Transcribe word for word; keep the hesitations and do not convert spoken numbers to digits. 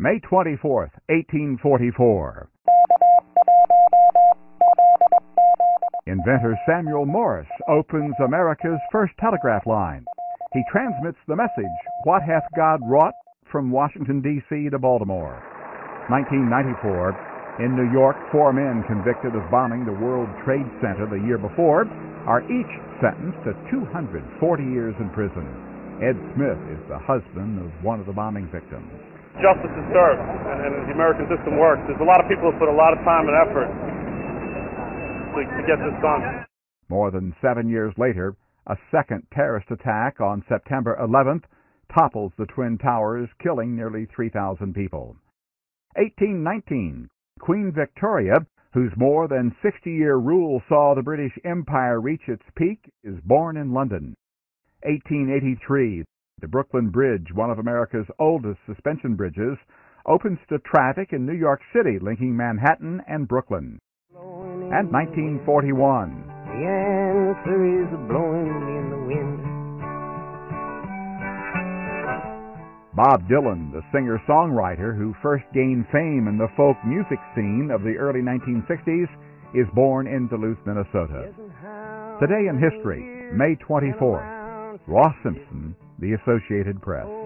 May twenty-fourth, eighteen forty-four. Inventor Samuel Morse opens America's first telegraph line. He transmits the message, "What hath God wrought?" from Washington, D C to Baltimore. nineteen ninety-four, in New York, four men convicted of bombing the World Trade Center the year before are each sentenced to two hundred forty years in prison. Ed Smith is the husband of one of the bombing victims. Justice is served, and, and the American system works. There's a lot of people who put a lot of time and effort to, to get this done. More than seven years later, a second terrorist attack on September eleventh topples the Twin Towers, killing nearly three thousand people. eighteen nineteen, Queen Victoria, whose more than sixty-year rule saw the British Empire reach its peak, is born in London. eighteen eighty-three, the Brooklyn Bridge, one of America's oldest suspension bridges, opens to traffic in New York City, linking Manhattan and Brooklyn. And nineteen forty-one. The answer is blowing in the wind. Bob Dylan, the singer-songwriter who first gained fame in the folk music scene of the early nineteen sixties, is born in Duluth, Minnesota. Today in history, May twenty-fourth. Ross Simpson, The Associated Press.